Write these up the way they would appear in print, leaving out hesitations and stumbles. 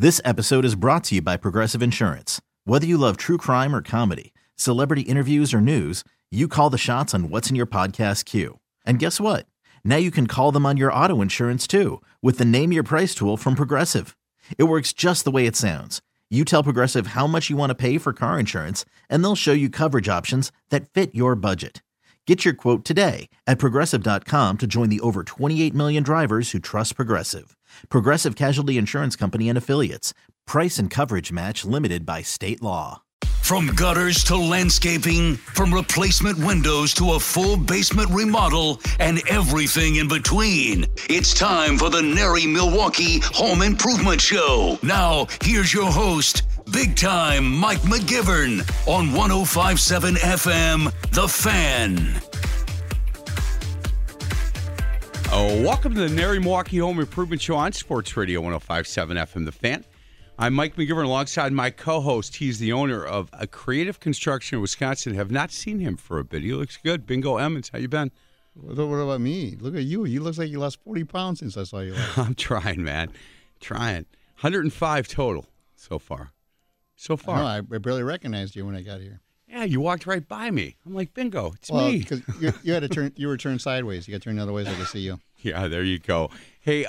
This episode is brought to you by Progressive Insurance. Whether you love true crime or comedy, celebrity interviews or news, you call the shots on what's in your podcast queue. And guess what? Now you can call them on your auto insurance too with the Name Your Price tool from Progressive. It works just the way it sounds. You tell Progressive how much you want to pay for car insurance, and they'll show you coverage options that fit your budget. Get your quote today at Progressive.com to join the over 28 million drivers who trust Progressive. Progressive Casualty Insurance Company and Affiliates. Price and coverage match limited by state law. From gutters to landscaping, from replacement windows to a full basement remodel, and everything in between. It's time for the Nary Milwaukee Home Improvement Show. Now, here's your host, Big Time Mike McGivern on 105.7 FM, The Fan. Welcome to the Nary Milwaukee Home Improvement Show on Sports Radio 105.7 FM, The Fan. I'm Mike McGivern alongside my co-host. He's the owner of a Creative Construction in Wisconsin. Have not seen him for a bit. He looks good. Bingo Emmons, how you been? What about me? Look at you. You look like you lost 40 pounds since I saw you last. I'm trying, man. Trying. 105 total so far. No, I barely recognized you when I got here. Yeah, you walked right by me. I'm like, bingo, it's Well, me. because you had to turn. You were turned sideways. You got to turn the other way so I could see you. Yeah, there you go. Hey,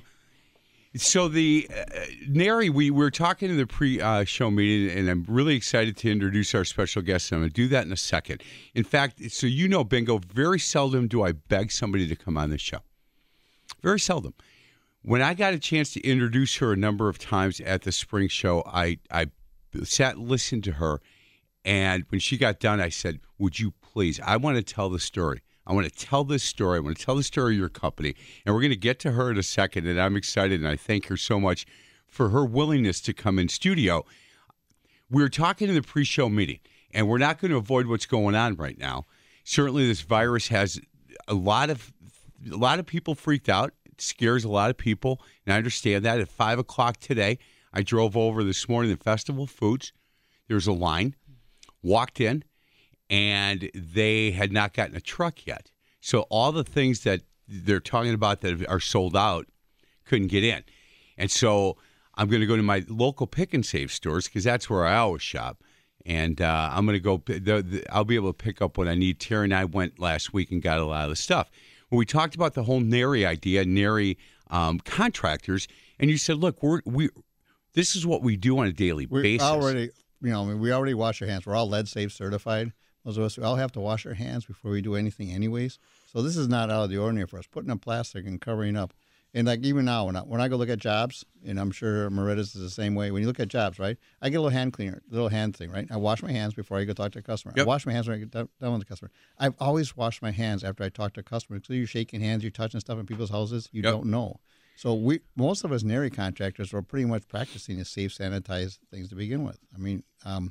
so the Nary, we were talking in the pre-show meeting, and I'm really excited to introduce our special guest. And I'm going to do that in a second. In fact, so you know, Bingo, very seldom do I beg somebody to come on the show. Very seldom. When I got a chance to introduce her a number of times at the spring show, I sat and listened to her. And when she got done, I said, would you please, I want to tell the story. I want to tell this story. I want to tell the story of your company. And we're going to get to her in a second. And I'm excited. And I thank her so much for her willingness to come in studio. We were talking in the pre-show meeting, and we're not going to avoid what's going on right now. Certainly this virus has a lot of people freaked out. It scares a lot of people. And I understand that. At 5 o'clock today, I drove over this morning to Festival Foods. There's a line. Walked in, and they had not gotten a truck yet. So all the things that they're talking about that are sold out couldn't get in. And so I'm going to go to my local Pick and Save stores because that's where I always shop. And I'm going to go, I'll be able to pick up what I need. Terry and I went last week and got a lot of the stuff. When we talked about the whole Nary idea, Nary contractors, and you said, look, this is what we do on a daily basis. We already wash our hands. We're all lead safe certified. Those of us, we all have to wash our hands before we do anything anyways. So this is not out of the ordinary for us, putting up plastic and covering up. And like even now, when I go look at jobs, and I'm sure Maritta's is the same way, when you look at jobs, right, I get a little hand cleaner, little hand thing, right? I wash my hands before I go talk to a customer. Yep. I wash my hands when I get done with the customer. I've always washed my hands after I talk to a customer because you're shaking hands, you're touching stuff in people's houses, you don't know. So most of us Nary contractors are pretty much practicing the safe, sanitized things to begin with. I mean,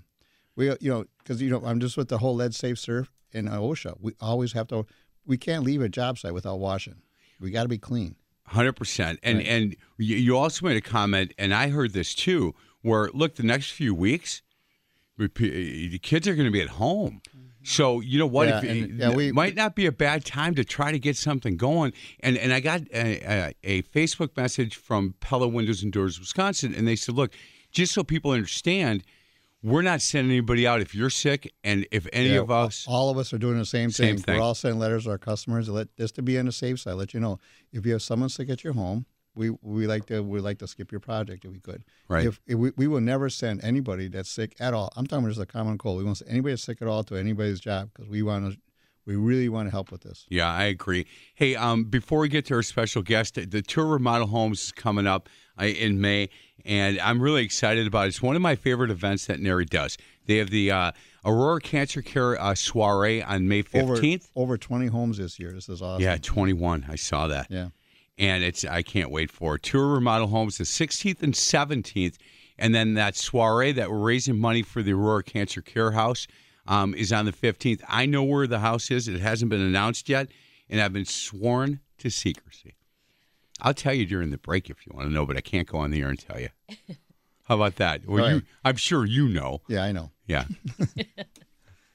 because I'm just with the whole lead safe surf and OSHA. We always have to. We can't leave a job site without washing. We got to be clean. 100%. And you also made a comment, and I heard this too, where look, the next few weeks, the kids are going to be at home. So you know what? It might not be a bad time to try to get something going. And I got a Facebook message from Pella Windows and Doors Wisconsin, and they said, look, just so people understand, we're not sending anybody out if you're sick, and if any of us... All of us are doing the same thing. We're all sending letters to our customers just to be on the safe side, let you know. If you have someone sick at your home, we like to skip your project if we could. Right. If we will never send anybody that's sick at all. I'm talking about just a common cold. We won't send anybody that's sick at all to anybody's job because we really want to help with this. Yeah, I agree. Hey, before we get to our special guest, the Tour Remodel Homes is coming up in May, and I'm really excited about it. It's one of my favorite events that Nary does. They have the Aurora Cancer Care Soiree on May 15th. Over 20 homes this year. This is awesome. Yeah, 21. I saw that. Yeah. And I can't wait for it. Tour Remodel Homes the 16th and 17th. And then that soiree that we're raising money for the Aurora Cancer Care House is on the 15th. I know where the house is. It hasn't been announced yet. And I've been sworn to secrecy. I'll tell you during the break if you want to know, but I can't go on the air and tell you. How about that? Well, I'm sure you know. Yeah, I know. Yeah.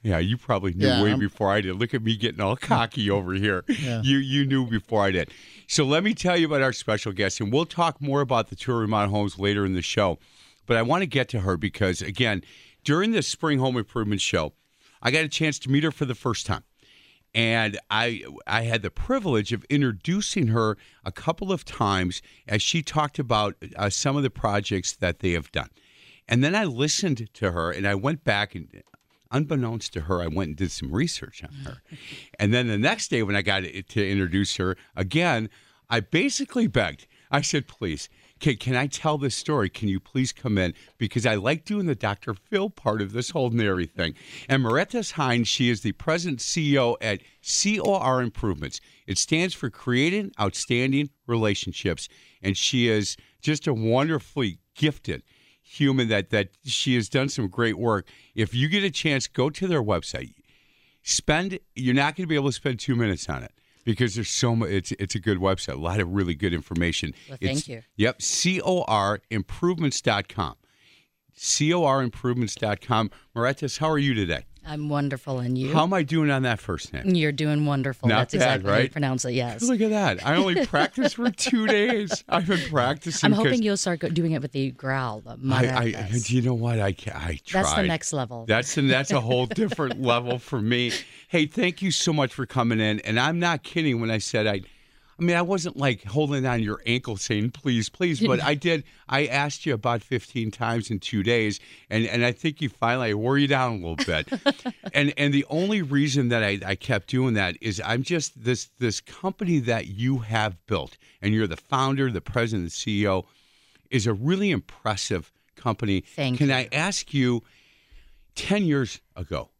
Yeah, you probably knew Yeah, way before I did. Look at me getting all cocky over here. Yeah. You knew before I did. So let me tell you about our special guest, and we'll talk more about the tour remodel homes later in the show. But I want to get to her because, again, during the Spring Home Improvement Show, I got a chance to meet her for the first time. And I had the privilege of introducing her a couple of times as she talked about some of the projects that they have done. And then I listened to her, and I went back, and unbeknownst to her, I went and did some research on her. And then the next day when I got to introduce her again, I basically begged. I said, please, can I tell this story? Can you please come in? Because I like doing the Dr. Phil part of this whole Neri thing. And Marietta Hines, she is the president CEO at COR Improvements. It stands for Creating Outstanding Relationships. And she is just a wonderfully gifted human that she has done some great work. If you get a chance, go to their website. You're not going to be able to spend 2 minutes on it. Because there's so much, it's a good website, a lot of really good information. Well, thank you. Yep, CORimprovements.com. CORimprovements.com. Marietta, how are you today? I'm wonderful, and you? How am I doing on that first name? You're doing wonderful. Not That's bad, exactly how you right? pronounce it, yes. Look at that. I only practiced for 2 days. I've been practicing. I'm hoping you'll start doing it with the growl. The Do you know what? I tried. That's the next level. That's a whole different level for me. Hey, thank you so much for coming in. And I'm not kidding when I said I wasn't like holding on your ankle saying, please, please. But I did. I asked you about 15 times in 2 days. And I think you finally wore you down a little bit. and the only reason that I kept doing that is I'm just this company that you have built. And you're the founder, the president, the CEO, is a really impressive company. Thank you. Can I ask you, 10 years ago,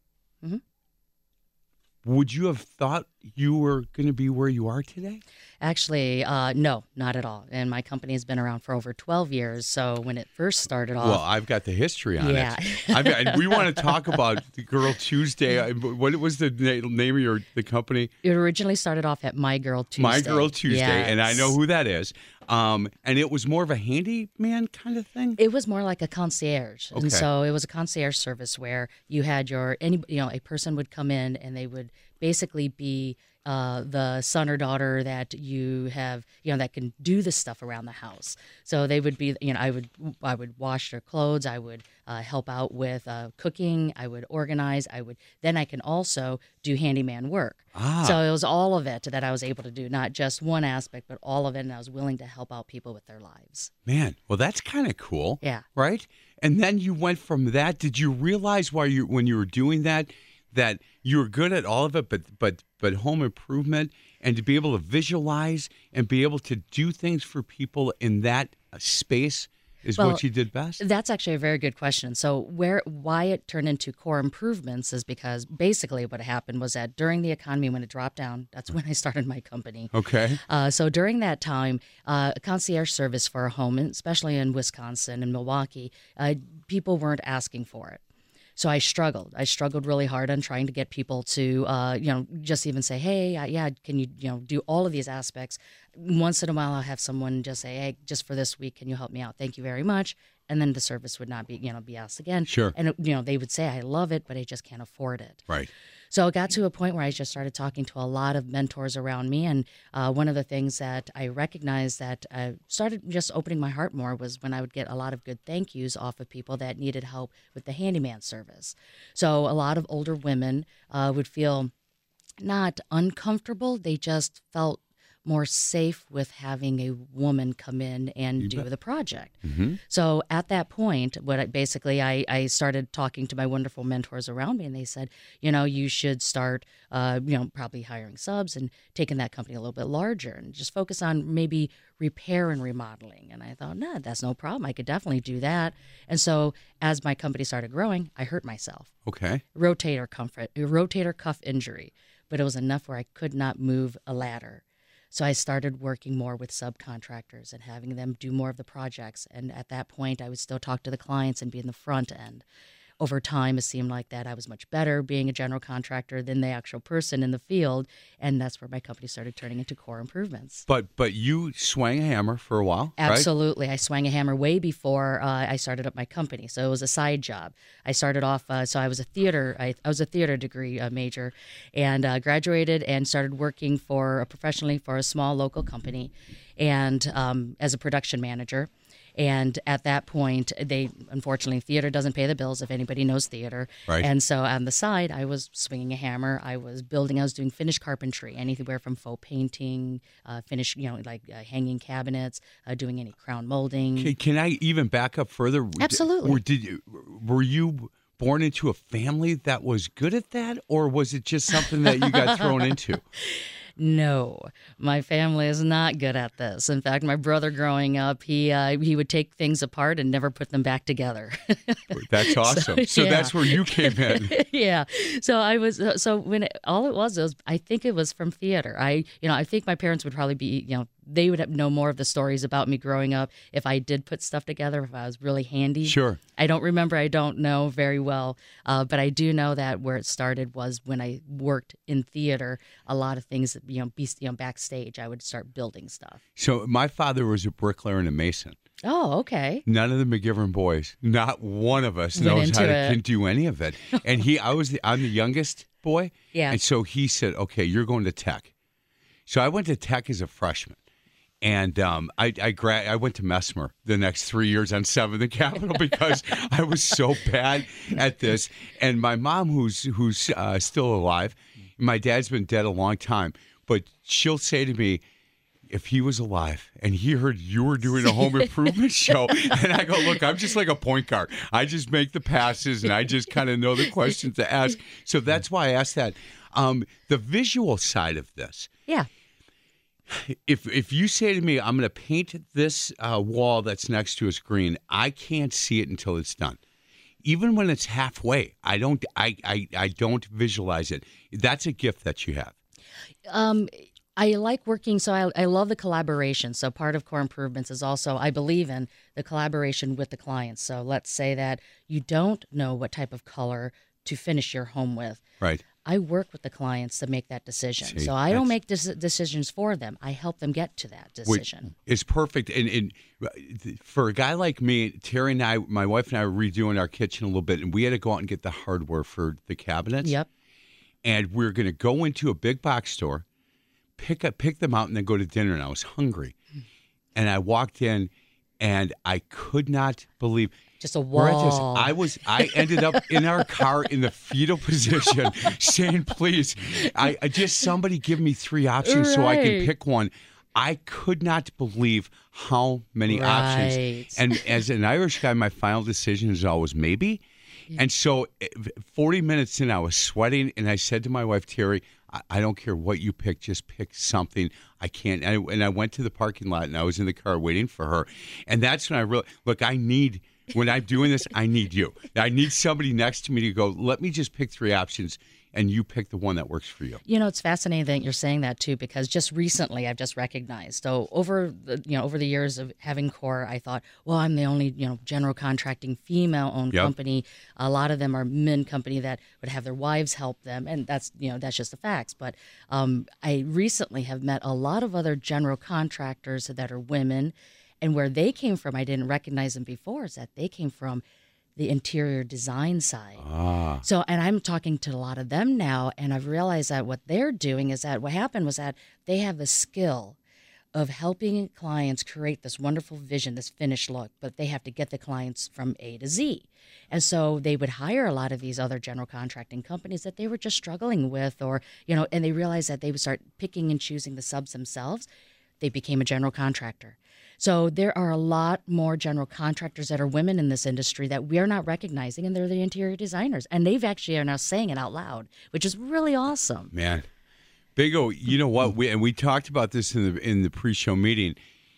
would you have thought you were going to be where you are today? Actually, no, not at all. And my company has been around for over 12 years. So when it first started off. Well, I've got the history on Yeah. it. We want to talk about the Girl Tuesday. What was the name of the company? It originally started off at My Girl Tuesday. My Girl Tuesday, Yes. and I know who that is. And it was more of a handyman kind of thing? It was more like a concierge. Okay. And so it was a concierge service where you had a person would come in and they would basically be the son or daughter that you have, that can do the stuff around the house. So they would be, I would wash their clothes. I would help out with cooking. I would organize. Then I can also do handyman work. So it was all of it that I was able to do, not just one aspect, but all of it. And I was willing to help out people with their lives. Man, well, that's kind of cool. Yeah. Right? And then you went from that. Did you realize when you were doing that you were good at all of it, but home improvement, and to be able to visualize and be able to do things for people in that space is what you did best? That's actually a very good question. So why it turned into Core Improvements is because basically what happened was that during the economy, when it dropped down, that's when I started my company. Okay. So during that time, concierge service for a home, especially in Wisconsin and Milwaukee, people weren't asking for it. So I struggled. I struggled really hard on trying to get people to, just even say, hey, can you, do all of these aspects. Once in a while, I'll have someone just say, hey, just for this week, can you help me out? Thank you very much. And then the service would not be asked again. Sure. And, they would say, I love it, but I just can't afford it. Right. So it got to a point where I just started talking to a lot of mentors around me. And one of the things that I recognized that started just opening my heart more was when I would get a lot of good thank yous off of people that needed help with the handyman service. So a lot of older women would feel not uncomfortable. They just felt more safe with having a woman come in and do the project. Mm-hmm. So at that point, I started talking to my wonderful mentors around me, and they said, you should start, probably hiring subs and taking that company a little bit larger and just focus on maybe repair and remodeling. And I thought, no, that's no problem. I could definitely do that. And so as my company started growing, I hurt myself. Okay. Rotator cuff injury, but it was enough where I could not move a ladder. So I started working more with subcontractors and having them do more of the projects. And at that point, I would still talk to the clients and be in the front end. over time, it seemed like that I was much better being a general contractor than the actual person in the field, and that's where my company started turning into Core Improvements. But you swang a hammer for a while, right? Absolutely. I swang a hammer way before I started up my company, so it was a side job. I started off, so I was a theater degree major, and graduated and started working professionally for a small local company, and as a production manager. And at that point, unfortunately, theater doesn't pay the bills, if anybody knows theater. Right. And so on the side, I was swinging a hammer. I was doing finished carpentry, anywhere from faux painting, hanging cabinets, doing any crown molding. Can I even back up further? Absolutely. Were you born into a family that was good at that, or was it just something that you got thrown into? No, my family is not good at this. In fact, my brother growing up, he would take things apart and never put them back together. That's awesome. So yeah. That's where you came in. Yeah. So all it was I think it was from theater. I think my parents would probably be, they would know more of the stories about me growing up if I did put stuff together, if I was really handy. Sure. I don't know very well, but I do know that where it started was when I worked in theater. A lot of things, backstage, I would start building stuff. So my father was a bricklayer and a mason. Oh, okay. None of the McGivern boys, not one of us knows how can do any of it. And I'm the youngest boy. Yeah. And so he said, okay, you're going to tech. So I went to tech as a freshman. And I went to Messmer the next 3 years on 7th and Capitol because I was so bad at this. And my mom, who's still alive, my dad's been dead a long time, but she'll say to me, if he was alive and he heard you were doing a home improvement show, and I go, look, I'm just like a point guard. I just make the passes and I just kind of know the questions to ask. So that's why I asked that. The visual side of this. Yeah. If you say to me, I'm going to paint this wall that's next to a screen, I can't see it until it's done. Even when it's halfway, I don't visualize it. That's a gift that you have. I like working, so I love the collaboration. So part of Core Improvements is also, I believe in the collaboration with the clients. So let's say that you don't know what type of color to finish your home with. Right. I work with the clients to make that decision. See, so I don't make decisions for them. I help them get to that decision. It's perfect. And for a guy like me, Terry and I, my wife and I were redoing our kitchen a little bit, and we had to go out and get the hardware for the cabinets. Yep. And we're going to go into a big box store, pick them out, and then go to dinner. And I was hungry. And I walked in, and I could not believe – just a wall. I ended up in our car in the fetal position saying, please, I just somebody give me 3 options so I can pick one. I could not believe how many options. And as an Irish guy, my final decision is always maybe. Yeah. And so 40 minutes in, I was sweating, and I said to my wife, Terry, I don't care what you pick, just pick something. I can't. And I went to the parking lot, and I was in the car waiting for her. And that's when I realized, look, when I'm doing this, I need you. I need somebody next to me to go, let me just pick 3 options, and you pick the one that works for you. It's fascinating that you're saying that, too, because just recently I've just recognized. So over the years of having Core, I thought, well, I'm the only, general contracting female-owned company. A lot of them are men company that would have their wives help them, and that's just the facts. But I recently have met a lot of other general contractors that are women. And where they came from, I didn't recognize them before, is that they came from the interior design side. So, and I'm talking to a lot of them now, and I've realized that what they're doing is that what happened was that they have the skill of helping clients create this wonderful vision, this finished look, but they have to get the clients from A to Z. And so they would hire a lot of these other general contracting companies that they were just struggling with, or, and they realized that they would start picking and choosing the subs themselves. They became a general contractor. So there are a lot more general contractors that are women in this industry that we are not recognizing, and they're the interior designers. And they've actually are now saying it out loud, which is really awesome. Man. Big O, you know what? We talked about this in the pre-show meeting.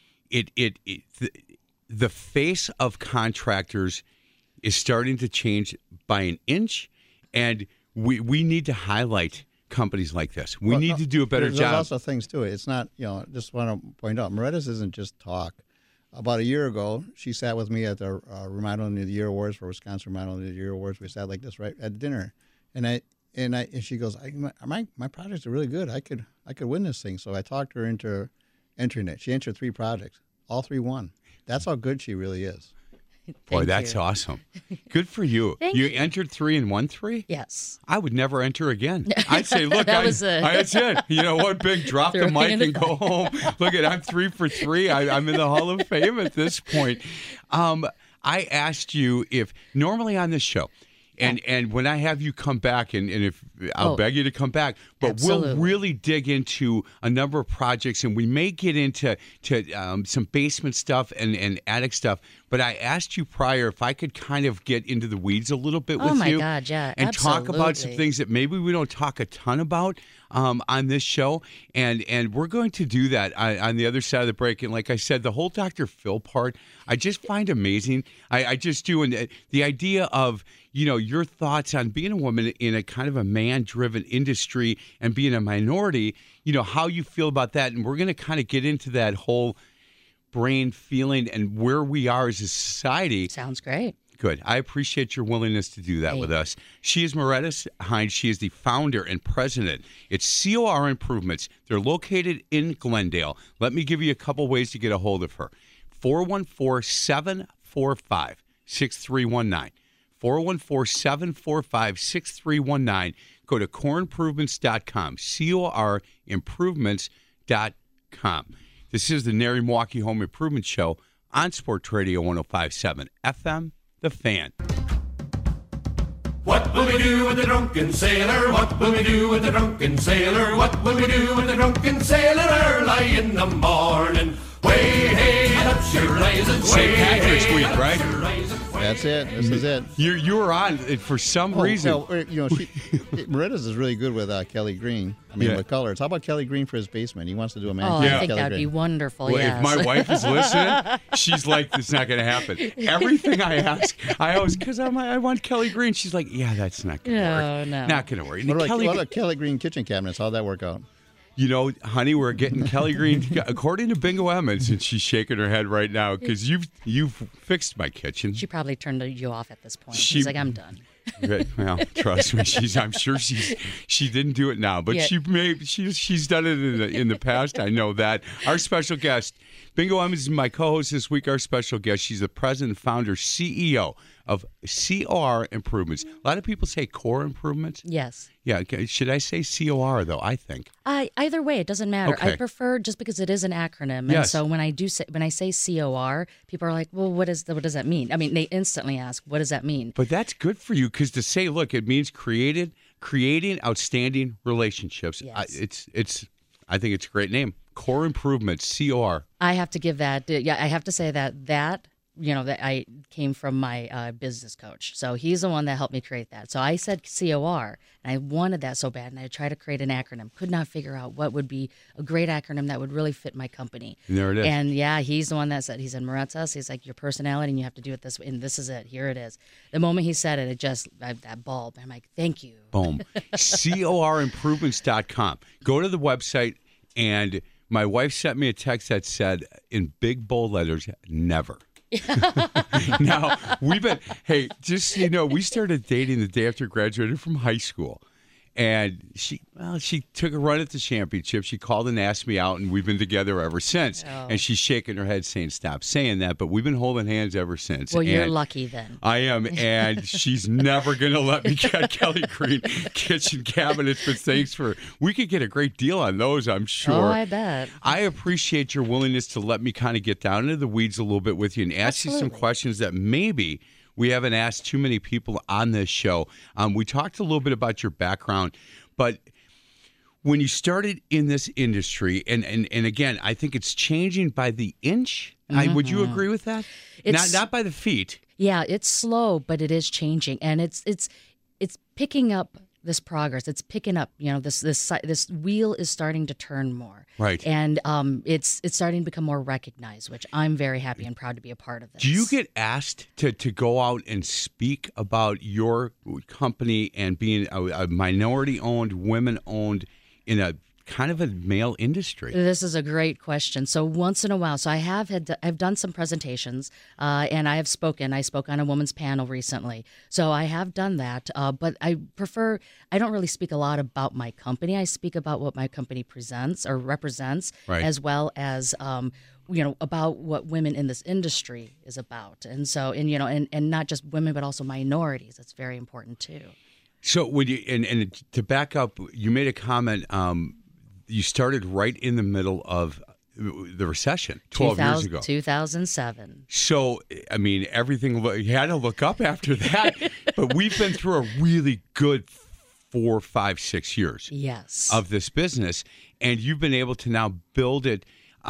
The face of contractors is starting to change by an inch, and we need to highlight companies like this. We need to do a better job. There's also things to it. It's not, just want to point out, Moretta's isn't just talk. about a year ago, she sat with me at the Remodeling of the Year Awards for Wisconsin Remodeling of the Year Awards. We sat like this right at dinner, and she goes, my projects are really good. I could win this thing. So I talked her into entering it. She entered 3 projects. All 3 won. That's how good she really is. Boy, that's awesome. Good for you. You entered 3 and won 3? Yes. I would never enter again. I'd say, look, that's it. You know what, Big? Drop the mic and go home. Look I'm 3 for 3. I'm in the Hall of Fame at this point. I asked you if normally on this show, and when I have you come back, and if I'll beg you to come back, but absolutely. We'll really dig into a number of projects, and we may get into some basement stuff and attic stuff. But I asked you prior if I could kind of get into the weeds a little bit with you. Oh my God, yeah, and absolutely. talk about some things that maybe we don't talk a ton about on this show, and we're going to do that on the other side of the break. And like I said, the whole Dr. Phil part, I just find amazing. I just do, and the idea of your thoughts on being a woman in a kind of a man-driven industry and being a minority, how you feel about that. And we're going to kind of get into that whole brain feeling and where we are as a society. Sounds great. Good. I appreciate your willingness to do that with us. She is Meredith Hines. She is the founder and president. It's COR Improvements. They're located in Glendale. Let me give you a couple ways to get a hold of her. 414-745-6319. 414-745-6319. Go to corimprovements.com, corimprovements.com. This is the Nary Milwaukee Home Improvement Show on Sports Radio 105.7 FM, The Fan. What will we do with the drunken sailor? What will we do with the drunken sailor? What will we do with the drunken sailor early in the morning? Way, hey, up she rises. St. Patrick's Week, right? That's it. This is it. You were on for some reason. Well, Meredith is really good with Kelly Green. With colors. How about Kelly Green for his basement? He wants to do a man. I think that would be wonderful. Well, yes. if my wife is listening, she's like, "It's not going to happen." Everything I ask, I always because I want Kelly Green. She's like, "Yeah, that's not going to work. No, not going to work." What about Kelly Green kitchen cabinets? How'd that work out? Honey, we're getting Kelly Green, according to Bingo Emmons, and she's shaking her head right now because you've fixed my kitchen. She probably turned you off at this point. She's like, I'm done. Well, trust me, I'm sure she didn't do it now, but she's done it in the past. I know that. Our special guest, Bingo Emmons, is my co-host this week. Our special guest, she's the president, founder, CEO of COR Improvements. A lot of people say Core Improvements. Yes. Yeah. Should I say COR though? I think. Either way, it doesn't matter. Okay. I prefer just because it is an acronym, and so when I say COR, people are like, "Well, what does that mean?" I mean, they instantly ask, "What does that mean?" But that's good for you because to say, look, it means creating outstanding relationships. Yes. I think it's a great name. Core Improvements, COR. I have to give that. Yeah, I have to say that that I came from my business coach. So he's the one that helped me create that. So I said COR, and I wanted that so bad, and I tried to create an acronym. Could not figure out what would be a great acronym that would really fit my company. And there it is. And he's the one that said, he said, Maretzas, he's like, your personality, and you have to do it this way, and this is it. Here it is. The moment he said it, that bulb. I'm like, thank you. Boom. CORimprovements.com. Go to the website, and my wife sent me a text that said, in big bold letters, never. Now, just so you know, we started dating the day after graduating from high school. And she took a run at the championship. She called and asked me out, and we've been together ever since. Oh. And she's shaking her head saying, stop saying that. But we've been holding hands ever since. Well, you're lucky then. I am. And she's never going to let me get Kelly Green kitchen cabinets. But we could get a great deal on those, I'm sure. Oh, I bet. I appreciate your willingness to let me kind of get down into the weeds a little bit with you and ask you some questions that maybe we haven't asked too many people on this show. We talked a little bit about your background, but when you started in this industry, and again, I think it's changing by the inch. Mm-hmm. Would you agree with that? Not by the feet. Yeah, it's slow, but it is changing, and it's picking up this progress. It's picking up. This wheel is starting to turn more. Right. And it's starting to become more recognized, which I'm very happy and proud to be a part of this. Do you get asked to go out and speak about your company and being a minority-owned, women-owned in a kind of a male industry? This is a great question. So once in a while, so I've done some presentations, and I have spoken. I spoke on a woman's panel recently, so I have done that. But I don't really speak a lot about my company. I speak about what my company presents or represents, Right. as well as about what women in this industry is about, and not just women, but also minorities. That's very important too. So would you, and to back up, you made a comment. You started right in the middle of the recession 12 years ago. 2007. So, I mean, everything, you had to look up after that. But we've been through a really good 4, 5, 6 years Yes. of this business, and you've been able to now build it.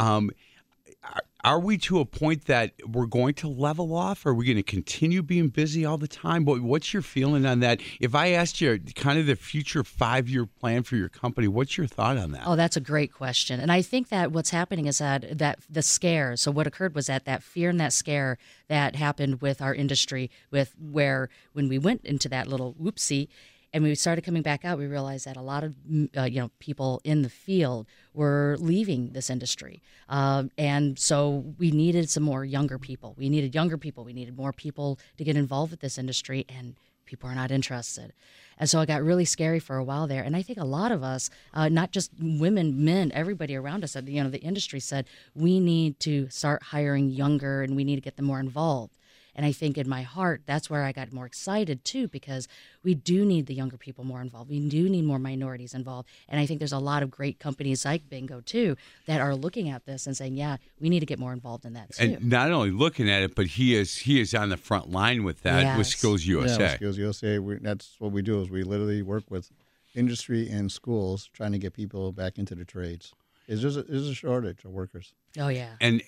Are we to a point that we're going to level off? Are we going to continue being busy all the time? What's your feeling on that? If I asked you kind of the future 5-year plan for your company, what's your thought on that? Oh, that's a great question. And I think that what's happening is that the scare, so what occurred was that fear and that scare that happened with our industry, when we went into that little whoopsie, and we started coming back out, we realized that a lot of people in the field were leaving this industry, and so we needed some more younger people. We needed younger people. We needed more people to get involved with this industry, and people are not interested. And so it got really scary for a while there. And I think a lot of us, not just women, men, everybody around us, the industry said we need to start hiring younger, and we need to get them more involved. And I think in my heart, that's where I got more excited, too, because we do need the younger people more involved. We do need more minorities involved. And I think there's a lot of great companies like Bingo, too, that are looking at this and saying, yeah, we need to get more involved in that, too. And not only looking at it, but he is on the front line with that with Yes. Skills USA. Yeah, with Skills USA, that's what we do is we literally work with industry and schools trying to get people back into the trades. There's a shortage of workers. Oh, yeah. And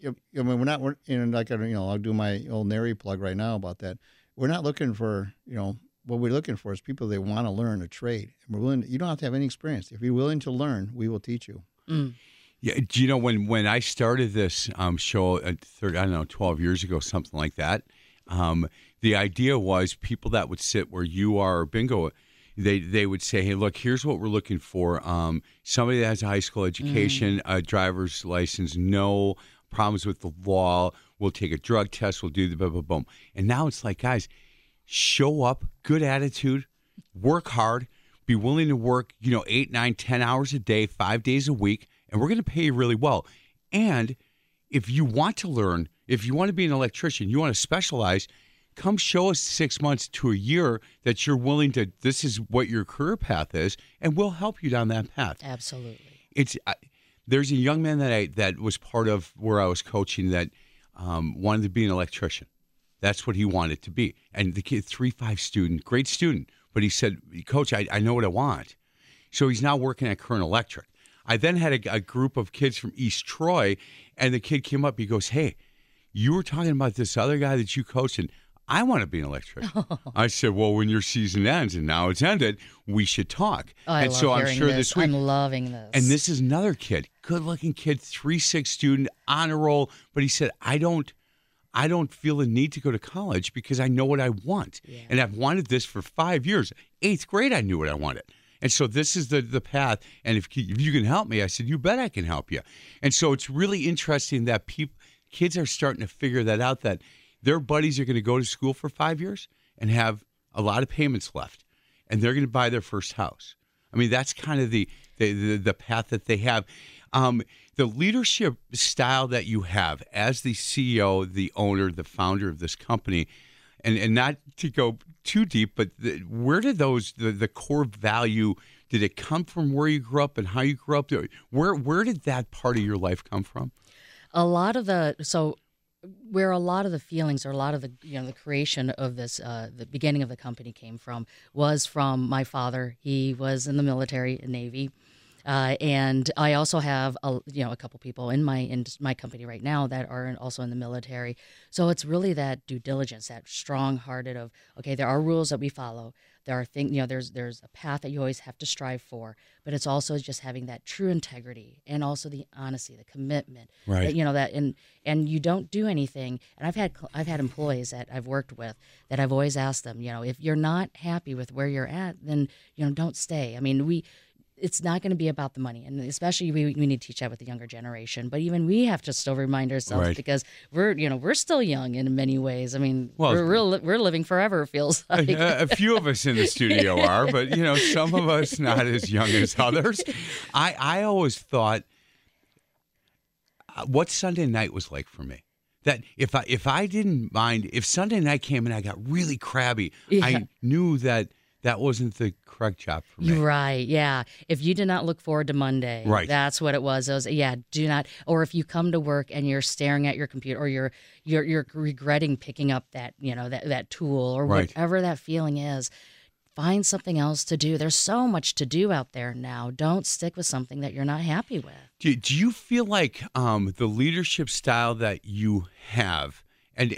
I'll do my old NARI plug right now about that. We're not looking for, what we're looking for is people that want to learn a trade. And we're willing. You don't have to have any experience. If you're willing to learn, we will teach you. Yeah, do you know when I started this show, 12 years ago, something like that, the idea was people that would sit where you are or Bingo, they would say, hey, look, here's what we're looking for. Somebody that has a high school education, a driver's license, no problems with the law. We'll take a drug test. We'll do the boom, boom, boom. And now it's like, guys, show up, good attitude, work hard, be willing to work, 8, 9, 10 hours a day, 5 days a week, and we're going to pay you really well. And if you want to learn, if you want to be an electrician, you want to specialize, come show us 6 months to a year that you're willing to, this is what your career path is, and we'll help you down that path. Absolutely. There's a young man that was part of where I was coaching that wanted to be an electrician. That's what he wanted to be. And the kid, 3.5 student, great student, but he said, Coach, I know what I want. So he's now working at Current Electric. I then had a group of kids from East Troy, and the kid came up, he goes, hey, you were talking about this other guy that you coached, and I want to be an electrician. I said, well, when your season ends, and now it's ended, we should talk. Oh, I and love so I'm hearing sure this. this week. I'm loving this. And this is another kid, good-looking kid, 3.6 student, on a roll. But he said, I don't feel the need to go to college because I know what I want. Yeah. And I've wanted this for 5 years. 8th grade, I knew what I wanted. And so this is the path. And if you can help me, I said, you bet I can help you. And so it's really interesting that kids are starting to figure that out, that their buddies are going to go to school for 5 years and have a lot of payments left. And they're going to buy their first house. I mean, that's kind of the path that they have. The leadership style that you have as the CEO, the owner, the founder of this company, and not to go too deep, but where did the core value, did it come from where you grew up and how you grew up? Where did that part of your life come from? Where a lot of the feelings or a lot of the the creation of this, the beginning of the company came from, was from my father. He was in the military, Navy, and I also have a couple people in my company right now that are also in the military. So it's really that due diligence, that strong-hearted of, okay, there are rules that we follow. There are things, there's a path that you always have to strive for, but it's also just having that true integrity and also the honesty, the commitment. Right. And you don't do anything. And I've had employees that I've worked with that I've always asked them, if you're not happy with where you're at, then don't stay. I mean, it's not going to be about the money, and especially we need to teach that with the younger generation. But even we have to still remind ourselves Right. because we're still young in many ways. I mean, Well, we're living forever. It feels like. A few of us in the studio are, but some of us not as young as others. I always thought what Sunday night was like for me. That if I didn't mind, if Sunday night came and I got really crabby, Yeah. I knew that wasn't the correct job for me. You're right. Yeah. If you did not look forward to Monday, Right. that's what it was. Do not. Or if you come to work and you're staring at your computer, or you're regretting picking up that that tool or Right. whatever that feeling is, find something else to do. There's so much to do out there now. Don't stick with something that you're not happy with. Do you feel like the leadership style that you have, and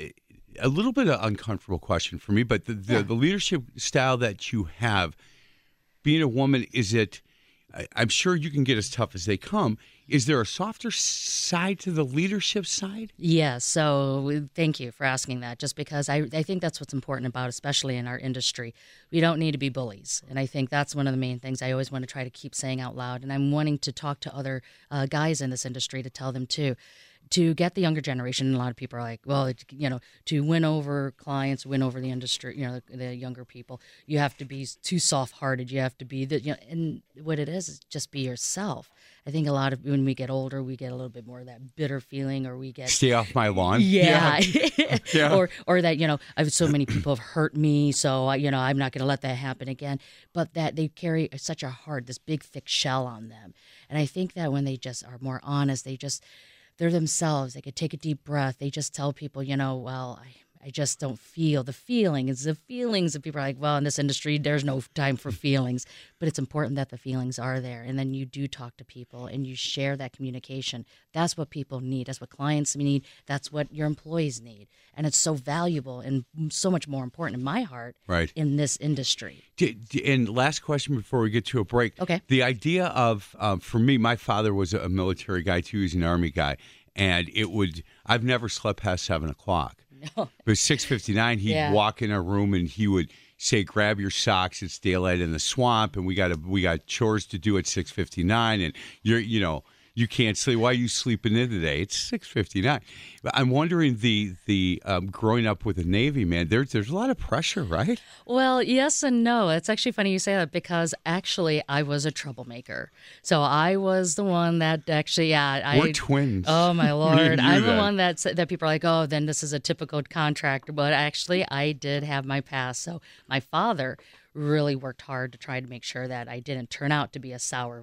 a little bit of uncomfortable question for me, but the leadership style that you have, being a woman, is it? I'm sure you can get as tough as they come. Is there a softer side to the leadership side? Yeah, so thank you for asking that, just because I think that's what's important about, especially in our industry. We don't need to be bullies, and I think that's one of the main things I always want to try to keep saying out loud, and I'm wanting to talk to other guys in this industry to tell them too. To get the younger generation, and a lot of people are like, well, to win over clients, win over the industry, the younger people, you have to be too soft-hearted. You have to be and what it is just be yourself. I think a lot of when we get older, we get a little bit more of that bitter feeling, or we get Stay off my lawn. yeah. Yeah. or that I've so many people have hurt me, so I'm not going to let that happen again. But that they carry such a heart, this big thick shell on them, and I think that when they just are more honest, they're themselves. They could take a deep breath. They just tell people, well, I just don't feel the feelings. The feelings of people are like, well, in this industry, there's no time for feelings. But it's important that the feelings are there. And then you do talk to people and you share that communication. That's what people need. That's what clients need. That's what your employees need. And it's so valuable and so much more important in my heart Right. in this industry. And last question before we get to a break. Okay. The idea of, for me, my father was a military guy too. He's an Army guy. And I've never slept past 7 o'clock. No. It was 6:59. He'd Yeah. walk in our room and he would say, "Grab your socks. It's daylight in the swamp, and we got chores to do at 6:59." And you can't sleep. Why are you sleeping in today? It's 6:59. But I'm wondering the growing up with a Navy man. There's a lot of pressure, right? Well, yes and no. It's actually funny you say that because actually I was a troublemaker. So I was the one that actually, We're twins. Oh my Lord! You I'm the then. one that people are like, oh, then this is a typical contractor. But actually, I did have my past. So my father really worked hard to try to make sure that I didn't turn out to be a sour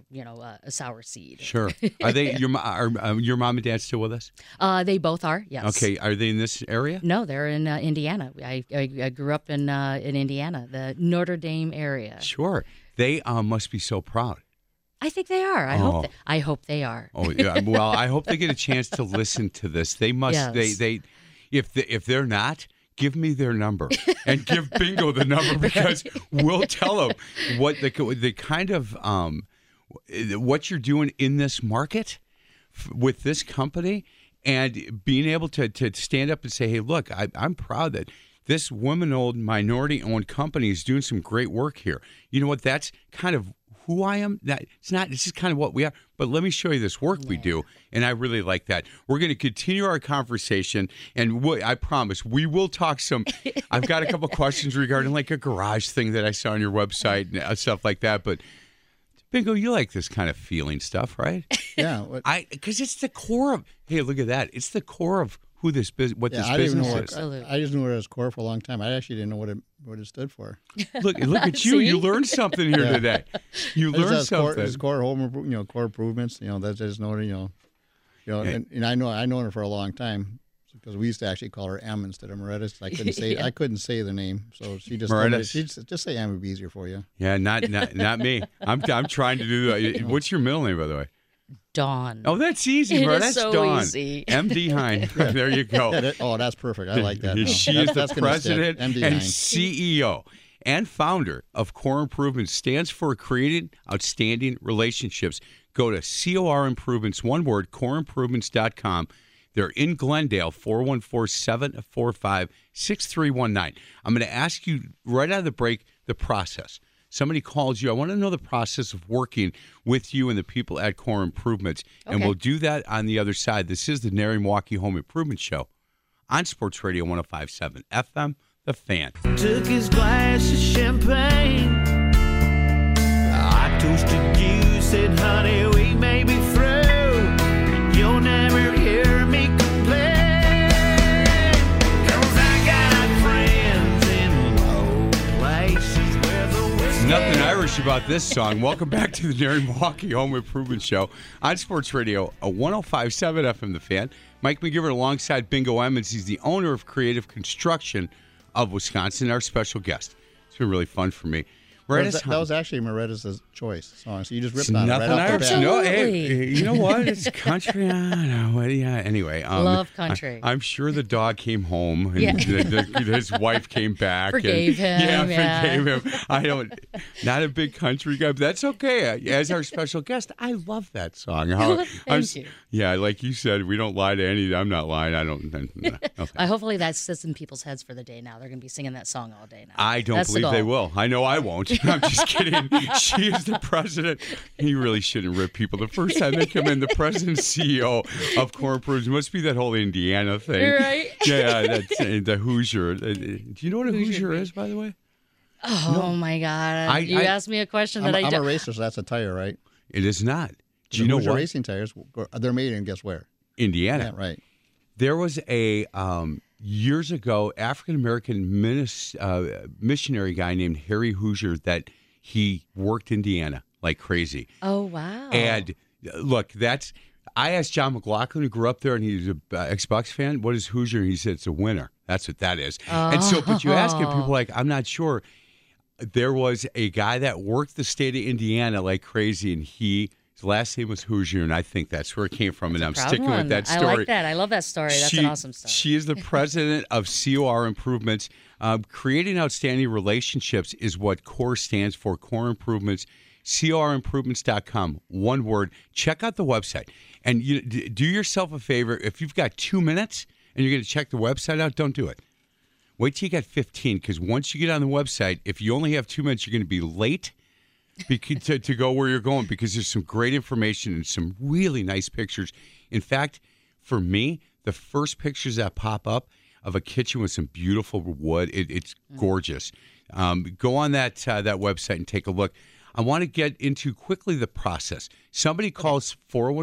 seed. Sure. Are they your mom and dad still with us? They both are. Yes. Okay. Are they in this area? No, they're in Indiana. I grew up in Indiana, the Notre Dame area. Sure. They must be so proud. I think they are. I hope they are. Oh yeah. Well, I hope they get a chance to listen to this. They must. Yes. They if they're not, give me their number and give Bingo the number because we'll tell them what the kind of what you're doing in this market with this company and being able to stand up and say, hey, look, I'm proud that this woman-owned, minority-owned company is doing some great work here. You know what? That's kind of who I am. It's just kind of what we are. But let me show you this work we do, and I really like that. We're going to continue our conversation, and I promise we will talk some. I've got a couple questions regarding like a garage thing that I saw on your website and stuff like that. But Bingo, you like this kind of feeling stuff, right? Yeah. Because it's the core of. Hey, look at that! It's the core of who this this I didn't business know is. Absolutely. I just knew it was core for a long time. I actually didn't know what it stood for. Look at you! See? You learned something here today. You It's learned just core, something. it's core home, core improvements. That's just knowing, and I know her for a long time because we used to actually call her M instead of Moretus. I couldn't say the name, so she just told me, Moretus. she just say M would be easier for you. Yeah, not me. I'm trying to do that. What's your middle name, by the way? Dawn. Oh, that's easy, It bro. is That's so Dawn. easy. MD Hine. There you go. Yeah, that's perfect. I like that. She is the That's gonna stick. president MD and Hine. CEO and founder of Core Improvement. Stands for creating outstanding relationships. Go to COR Improvements, one word, coreimprovements.com. They're in Glendale, 414-745-6319. I'm going to ask you right out of the break the process. Somebody calls you. I want to know the process of working with you and the people at Core Improvements. And Okay. we'll do that on the other side. This is the Nary Milwaukee Home Improvement Show on Sports Radio 105.7 FM, The Fan. Took his glass of champagne. I toasted you, said, honey, we may be through. You'll never hear me complain. 'Cause I got friends in low places where the whiskey. Nothing Irish about this song. Welcome back to the Nary Milwaukee Home Improvement Show on Sports Radio 105.7 FM, The Fan. Mike McGivern alongside Bingo Emmons. He's the owner of Creative Construction of Wisconsin, our special guest. It's been really fun for me. That was actually Moretta's choice song, so you just ripped It's on it nothing right off the Irish. bat. No, hey, Absolutely. you know what? It's country. Yeah. Anyway, Love country. I'm sure the dog came home and Yeah. his wife came back. Forgave him, yeah. Forgave him. Not a big country guy, but that's okay. As our special guest, I love that song. Thank you. Yeah, like you said, we don't lie to any. I'm not lying. I don't. No, Hopefully that sits in people's heads for the day now. They're going to be singing that song all day now. I don't That's the believe they goal. will. I know I won't. I'm just kidding. She is the president. He really shouldn't rip people. The first time they come in, the president and CEO of Core Improvements must be that whole Indiana thing. Right. Yeah, that's the Hoosier. Do you know what a Hoosier is, by the way? Oh, my God. You asked me a question that I'm I a don't. racer, so that's a tire, right? It is not. Do The you know Hoosier what? racing tires, they're made in guess where? Indiana. Yeah, right. There was a years ago African American missionary guy named Harry Hoosier that he worked Indiana like crazy. Oh, wow. And look, I asked John McLaughlin, who grew up there, and he's a ex-Bucks fan, what is Hoosier? And he said it's a winner. That's what that is. And so, but you ask him, people are like, I'm not sure. There was a guy that worked the state of Indiana like crazy, and his last name was Hoosier, and I think that's where it came from. And I'm Proud sticking one. with that story. I like that. I love that story. That's an awesome story. She is the president of COR Improvements. Creating outstanding relationships is what CORE stands for, CORE Improvements, CORimprovements.com. One word. Check out the website. And do yourself a favor. If you've got 2 minutes and you're going to check the website out, don't do it. Wait till you got 15, because once you get on the website, if you only have 2 minutes, you're going to be late to go where you're going, because there's some great information and some really nice pictures. In fact, for me, the first pictures that pop up of a kitchen with some beautiful wood, it's gorgeous. Go on that website and take a look. I want to get into quickly the process. Somebody calls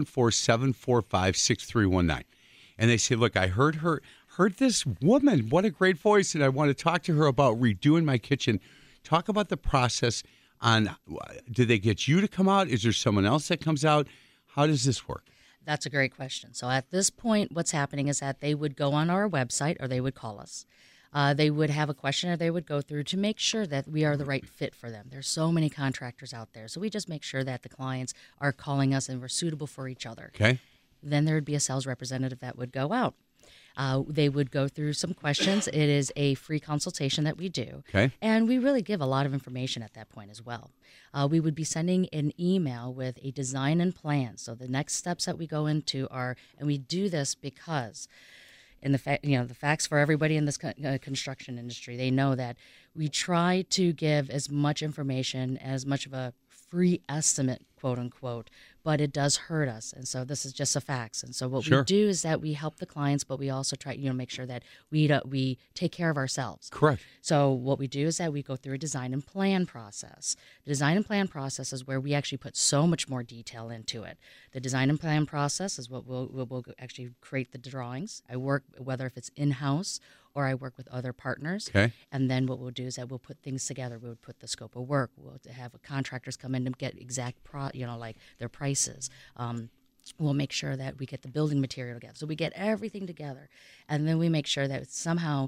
414-745-6319, and they say, look, I heard this woman, what a great voice, and I want to talk to her about redoing my kitchen. Talk about the process on, do they get you to come out? Is there someone else that comes out? How does this work? That's a great question. So at this point, what's happening is that they would go on our website or they would call us. They would have a questionnaire they would go through to make sure that we are the right fit for them. There's so many contractors out there. So we just make sure that the clients are calling us and we're suitable for each other. Okay. Then there would be a sales representative that would go out. They would go through some questions. It is a free consultation that we do. Okay. And we really give a lot of information at that point as well. We would be sending an email with a design and plan. So the next steps that we go into are, and we do this because, and the facts for everybody in this construction industry, they know that we try to give as much information, as much of a free estimate, quote unquote, but it does hurt us. And so this is just the facts. And so what Sure. we do is that we help the clients, but we also try, make sure that we take care of ourselves. Correct. So what we do is that we go through a design and plan process. The design and plan process is where we actually put so much more detail into it. The design and plan process is what we'll actually create the drawings. I work, whether if it's in-house or I work with other partners. Okay. And then what we'll do is that we'll put things together. We would put the scope of work. We'll have contractors come in and get exact, like their prices. We'll make sure that we get the building material together. So we get everything together. And then we make sure that somehow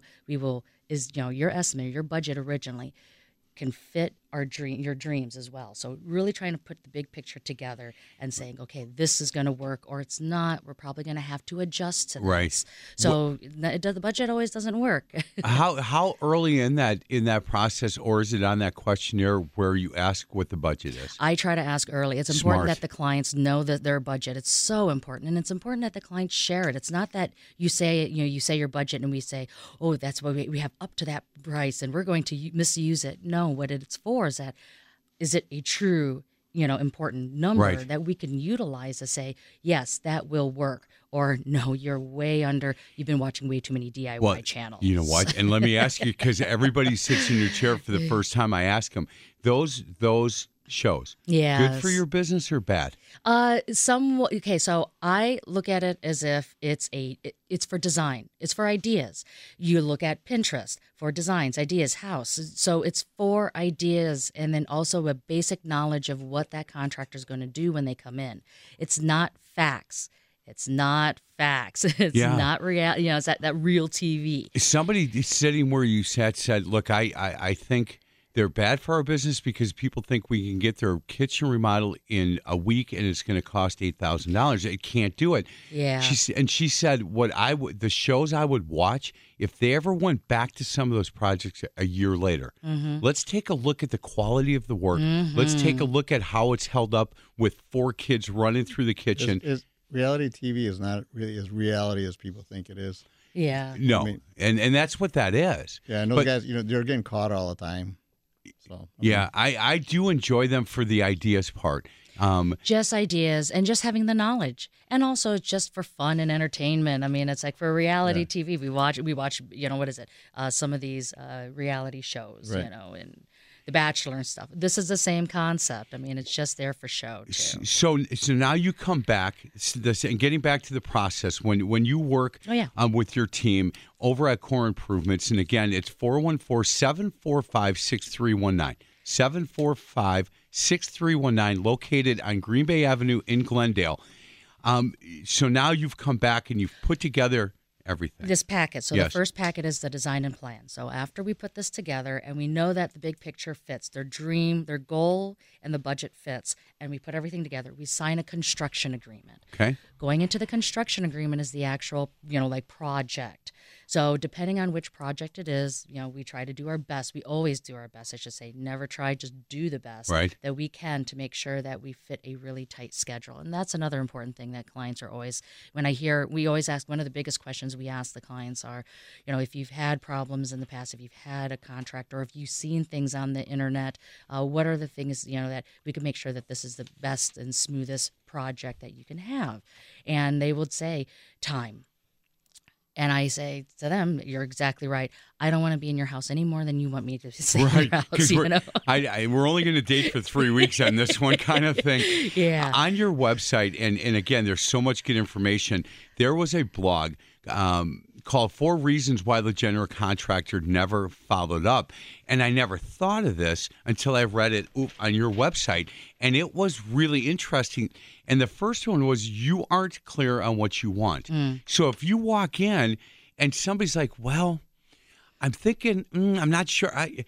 your estimate, your budget originally can fit your dreams as well. So really trying to put the big picture together and saying, okay, this is going to work or it's not. We're probably going to have to adjust to this. Right. So the budget always doesn't work. How early in that process, or is it on that questionnaire where you ask what the budget is? I try to ask early. It's important Smart. that the clients know that their budget. It's so important, and it's important that the clients share it. It's not that you say your budget and we say, oh, that's what we have up to that price, and we're going to misuse it. No, what it's for is that is it a true, important number Right. that we can utilize to say, yes, that will work, or no, you're way under. You've been watching way too many DIY channels. You know what? And let me ask you, because everybody sits in your chair for the first time. I ask them, those shows, good for Yes. your business or bad? Okay, so I look at it as if it's for design. It's for ideas. You look at Pinterest for designs, ideas, house. So it's for ideas, and then also a basic knowledge of what that contractor is going to do when they come in. It's not facts. It's not facts. It's Yeah. not real. It's that real TV. Somebody sitting where you sat said, look, I think they're bad for our business because people think we can get their kitchen remodeled in a week and it's going to cost $8,000. It can't do it. Yeah. She said the shows I would watch, if they ever went back to some of those projects a year later, let's take a look at the quality of the work. Let's take a look at how it's held up with 4 kids running through the kitchen. Reality TV is not really as reality as people think it is. Yeah. No, I mean- and that's what that is. Yeah, and those But- guys, they're getting caught all the time. So Yeah, I do enjoy them for the ideas part. Just ideas and just having the knowledge, and also it's just for fun and entertainment. I mean, it's like for reality TV, we watch what is it, some of these reality shows, Right. and The Bachelor and stuff. This is the same concept. I mean, it's just there for show too. So now you come back, and getting back to the process, when you work Oh, yeah. with your team over at Core Improvements, and again, it's 414-745-6319. 745-6319, located on Green Bay Avenue in Glendale. So now you've come back and you've put together everything. This packet. So Yes. the first packet is the design and plan. So after we put this together and we know that the big picture fits, their dream, their goal, and the budget fits, and we put everything together, we sign a construction agreement. Okay. Going into the construction agreement is the actual, project. So depending on which project it is, we try to do our best. We always do our best, I should say. Never try, just do the best Right. that we can to make sure that we fit a really tight schedule. And that's another important thing that clients are always, we always ask, one of the biggest questions we ask the clients are, if you've had problems in the past, if you've had a contract, or if you've seen things on the internet, what are the things, that we can make sure that this is the best and smoothest project that you can have. And they would say, time. And I say to them, you're exactly right. I don't want to be in your house any more than you want me to stay in your house. Because we're only going to date for 3 weeks on this one kind of thing. Yeah. On your website, and again, there's so much good information. There was a blog called 4 Reasons Why the General Contractor Never Followed Up. And I never thought of this until I read it on your website. And it was really interesting. And the first one was, you aren't clear on what you want. So if you walk in and somebody's like, well, I'm thinking, I'm not sure.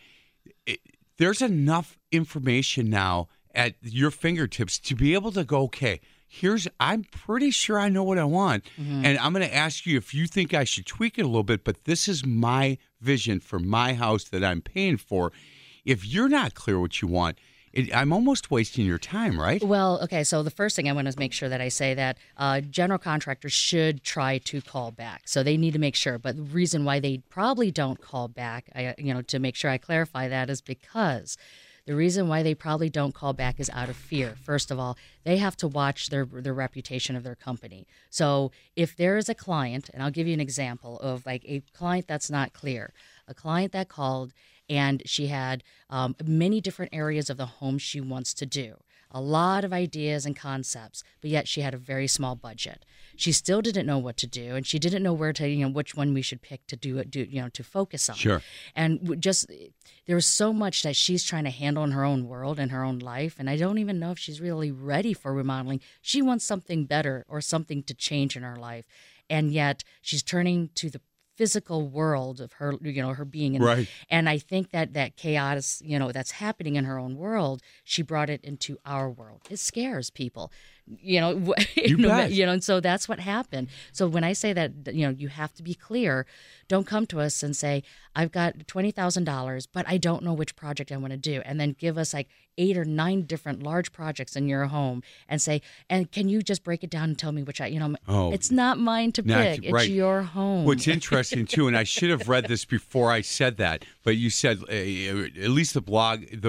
There's enough information now at your fingertips to be able to go, okay, I'm pretty sure I know what I want. And I'm going to ask you if you think I should tweak it a little bit, but this is my vision for my house that I'm paying for. If you're not clear what you want, I'm almost wasting your time, right? Well, okay, so the first thing I want to make sure that I say that general contractors should try to call back. So they need to make sure. But the reason why they probably don't call back, to make sure I clarify that, is because the reason why they probably don't call back is out of fear. First of all, they have to watch their reputation of their company. So if there is a client, and I'll give you an example of like a client that's not clear, a client that called and she had many different areas of the home she wants to do, a lot of ideas and concepts, but yet she had a very small budget. She still didn't know what to do, and she didn't know where to, which one we should pick to to focus on. Sure. And there was so much that she's trying to handle in her own world and her own life, and I don't even know if she's really ready for remodeling. She wants something better or something to change in her life, and yet she's turning to the physical world of her, her being. Right. And I think that chaos, that's happening in her own world, she brought it into our world. It scares people, You bet. and so that's what happened. So when I say that, you have to be clear, don't come to us and say, I've got $20,000, but I don't know which project I want to do. And then give us like 8 or 9 different large projects in your home and say, and can you just break it down and tell me which it's not mine to pick. It's right. your home. What's interesting too, and I should have read this before I said that, but you said at least the blog, the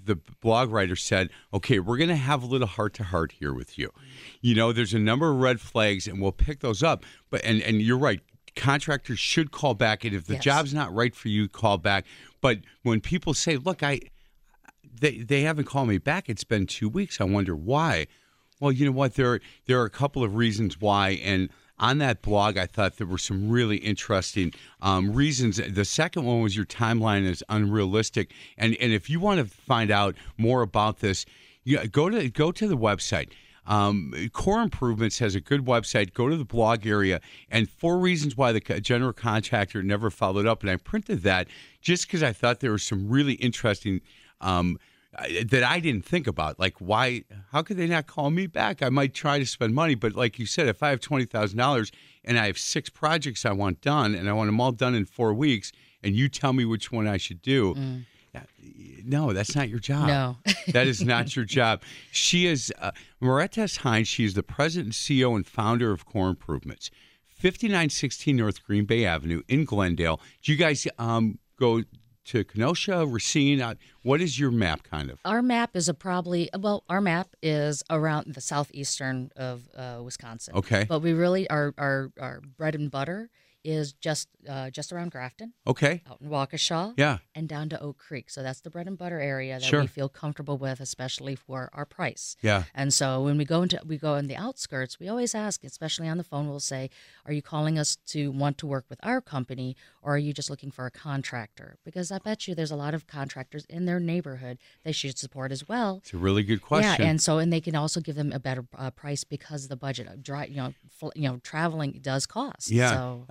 the blog writer said, okay, we're going to have a little heart-to-heart here with you. You know, there's a number of red flags, and we'll pick those up. But and you're right, contractors should call back, and if the job's not right for you, call back. But when people say, look, they haven't called me back, it's been 2 weeks, I wonder why. Well, you know what, there are a couple of reasons why, and on that blog, I thought there were some really interesting reasons. The second one was your timeline is unrealistic. And if you want to find out more about this, go to the website. Core Improvements has a good website. Go to the blog area, and 4 reasons why the general contractor never followed up. And I printed that just because I thought there were some really interesting that I didn't think about. Like, why? How could they not call me back? I might try to spend money, but like you said, if I have $20,000 and I have 6 projects I want done, and I want them all done in 4 weeks, and you tell me which one I should do. No, that's not your job. No. That is not your job. She is Morettes Hines. She is the president and CEO and founder of Core Improvements, 5916 North Green Bay Avenue in Glendale. Do you guys go to Kenosha, Racine? What is your map kind of? Our map is our map is around the southeastern of Wisconsin. Okay. But we really, our bread and butter is just around Grafton. Okay. Out in Waukesha. Yeah. And down to Oak Creek. So that's the bread and butter area that Sure. we feel comfortable with, especially for our price. Yeah. And so when we go in the outskirts, we always ask, especially on the phone, we'll say, are you calling us to want to work with our company, or are you just looking for a contractor? Because I bet you there's a lot of contractors in their neighborhood they should support as well. It's a really good question. Yeah, and they can also give them a better price because the budget, traveling does cost. Yeah. So.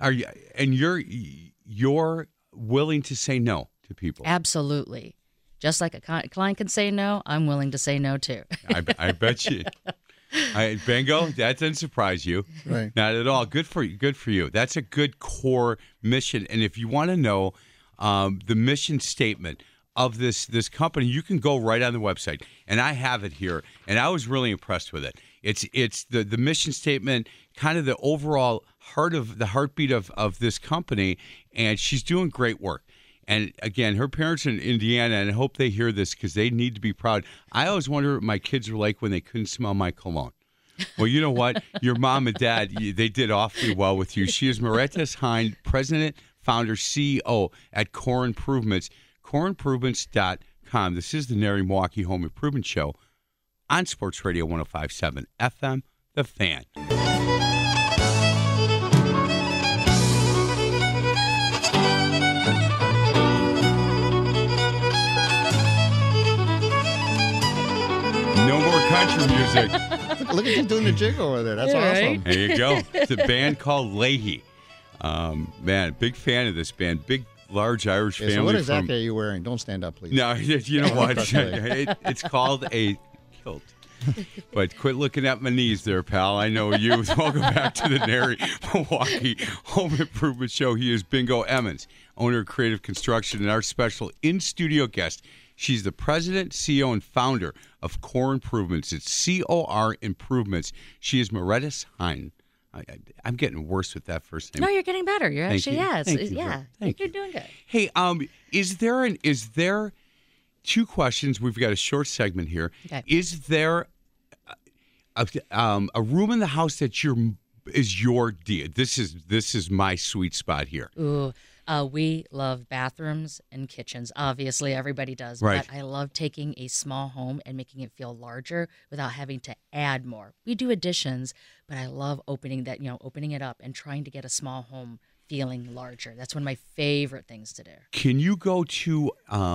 You're willing to say no to people. Absolutely. Just like a client can say no, I'm willing to say no too. I bet you. Bingo, that doesn't surprise you. Right. Not at all. Good for you. Good for you. That's a good core mission. And if you want to know the mission statement of this company, you can go right on the website. And I have it here. And I was really impressed with it. It's the mission statement, kind of the overall heartbeat of this company. And she's doing great work. And again, her parents are in Indiana, and I hope they hear this because they need to be proud. I always wonder what my kids were like when they couldn't smell my cologne. Well, you know what? Your mom and dad, they did awfully well with you. She is Morettes Hines, president, founder, CEO at Core Improvements, CoreImprovements.com. This is the Nary Milwaukee Home Improvement Show on Sports Radio 105.7 FM, The Fan. No more country music. Look at you doing the jig over there. That's Yeah, awesome. right? There you go. It's a band called Leahy. Man, big fan of this band. Big, large Irish Okay, family. so what from, exactly are you wearing? Don't stand up, please. No, you know what? Trust me. It's called a kilt. But quit looking at my knees there, pal. I know you. Welcome back to the Nary Milwaukee Home Improvement Show. He is Bingo Emmons, owner of Creative Construction, and our special in-studio guest. She's the president, CEO, and founder of Core Improvements. It's COR Improvements. She is Morettes Hines. I'm getting worse with that first name. No, you're getting better. You're Thank actually, you. yeah. Thank you, Yeah. Joe. Thank You're you. doing good. Hey, is there two questions? We've got a short segment here. Okay. Is there a room in the house that is your deal? This is my sweet spot here. Ooh, we love bathrooms and kitchens. Obviously, everybody does. Right. But I love taking a small home and making it feel larger without having to add more. We do additions, but I love opening it up and trying to get a small home feeling larger. That's one of my favorite things to do. Can you go to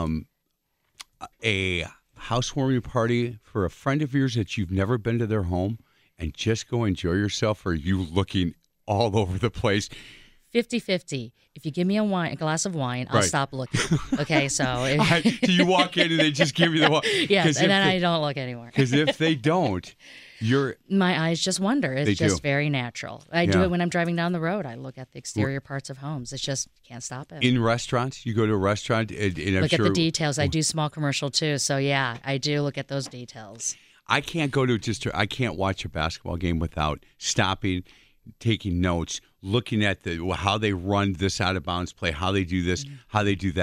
a housewarming party for a friend of yours that you've never been to their home and just go enjoy yourself, or are you looking all over the place? 50-50. If you give me a glass of wine, I'll Right. stop looking. Okay, so Do you walk in and they just give you the wine? yes, and then I don't look anymore. Because if they don't, you're My eyes just wander. It's They just do. very natural. I do Yeah. it when I'm driving down the road. I look at the exterior parts of homes. It's just can't stop it. in restaurants. You go to a restaurant and I'm Look sure at the details. I do small commercial too, so yeah, I do look at those details. I can't go to I can't watch a basketball game without stopping, taking notes, looking at how they run this out of bounds play, how they do this, how they do that.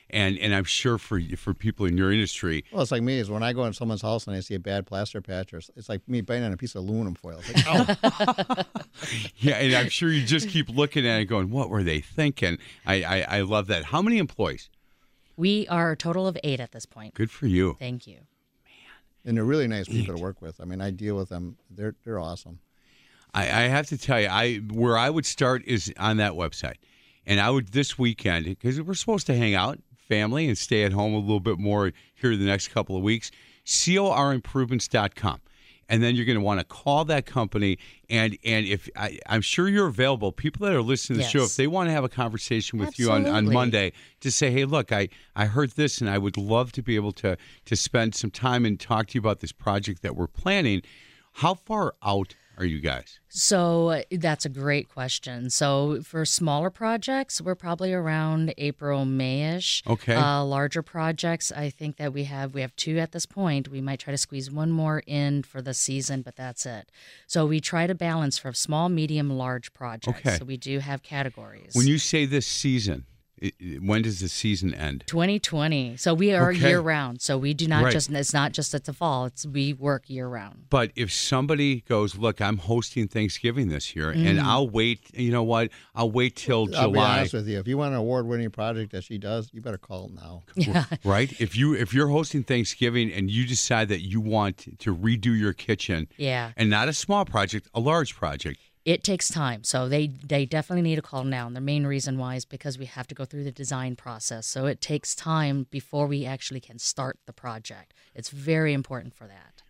And I'm sure for people in your industry, Well, it's like me is when I go in someone's house and I see a bad plaster patch, or it's like me biting on a piece of aluminum foil. It's like, oh, yeah, and I'm sure you just keep looking at it going, what were they thinking? I love that. How many employees? We are a total of 8 at this point. Good for you. Thank you. and they're really nice people to work with. I mean, I deal with them. They're awesome. I have to tell you, where I would start is on that website. And I would this weekend, because we're supposed to hang out, family, and stay at home a little bit more here the next couple of weeks, corimprovements.com. And then you're going to want to call that company. And if I'm sure you're available, people that are listening to the show, if they want to have a conversation with you on Monday, to say, hey, look, I heard this, and I would love to be able to spend some time and talk to you about this project that we're planning. How far out are you guys? So that's a great question. So for smaller projects, we're probably around April, May-ish. Okay. Larger projects, I think that we have 2 at this point. We might try to squeeze one more in for the season, but that's it. So we try to balance from small, medium, large projects. Okay. So we do have categories. When you say this season, when does the season end? 2020. So we are Okay. year round. So we do not Right. it's not just at the fall. We work year round. But if somebody goes, look, I'm hosting Thanksgiving this year, and I'll wait, you know what? I'll wait till I'll be July. honest with you. If you want an award-winning project that she does, you better call now. Yeah. Right? If you're hosting Thanksgiving and you decide that you want to redo your kitchen, Yeah. and not a small project, a large project. It takes time. So they definitely need a call now. And the main reason why is because we have to go through the design process. So it takes time before we actually can start the project. It's very important for that.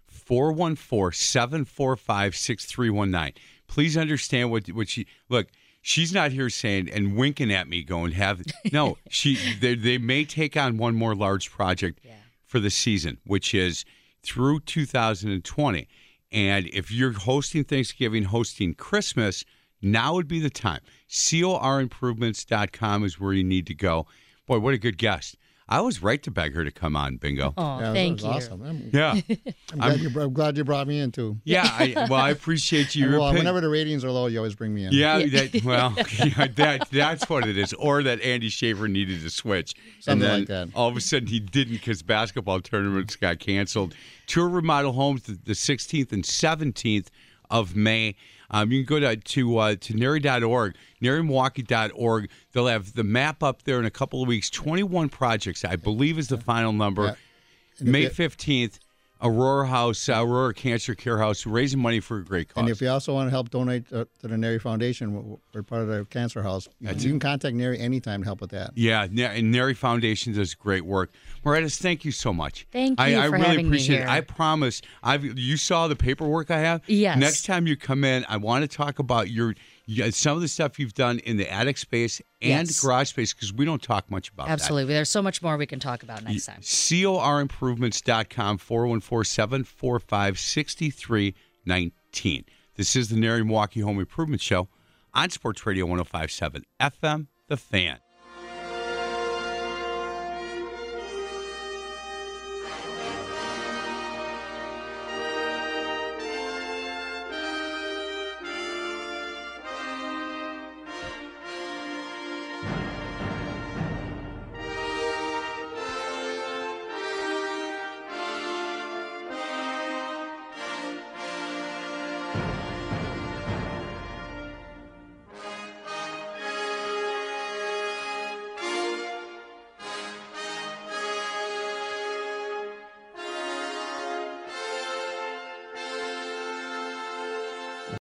414-745-6319. Please understand what she look. She's not here saying and winking at me, going no. They may take on one more large project for the season, which is through 2020. And if you're hosting Thanksgiving, hosting Christmas, now would be the time. corimprovements.com is where you need to go. Boy, what a good guest. I was right to beg her to come on, Bingo. Oh, Yeah, thank that you. was awesome. Yeah. I'm glad you brought me in too. Yeah. I appreciate you. Well, whenever the ratings are low, you always bring me in. Yeah, that's what it is. Or that Andy Schaefer needed to switch. Something and then like that. all of a sudden he didn't because basketball tournaments got canceled. Tour Remodel Homes the 16th and 17th of May. You can go to NARI.org, NARIMilwaukee.org. They'll have the map up there in a couple of weeks. 21 projects, I believe, is the final number. Yeah. May 15th, Aurora Cancer Care House, raising money for a great cause. And if you also want to help donate to the NARI Foundation, we're part of the Cancer House. You can contact NARI anytime to help with that. Yeah, and NARI Foundation does great work. Morettis, thank you so much. Thank you I for really having me appreciate here. it. I promise. You saw the paperwork I have? Yes. Next time you come in, I want to talk about some of the stuff you've done in the attic space and Yes. garage space, because we don't talk much about Absolutely. There's so much more we can talk about next that. time. corimprovements.com, 414-745-6319. This is the NARI Milwaukee Home Improvement Show on Sports Radio 105.7 FM, The Fan.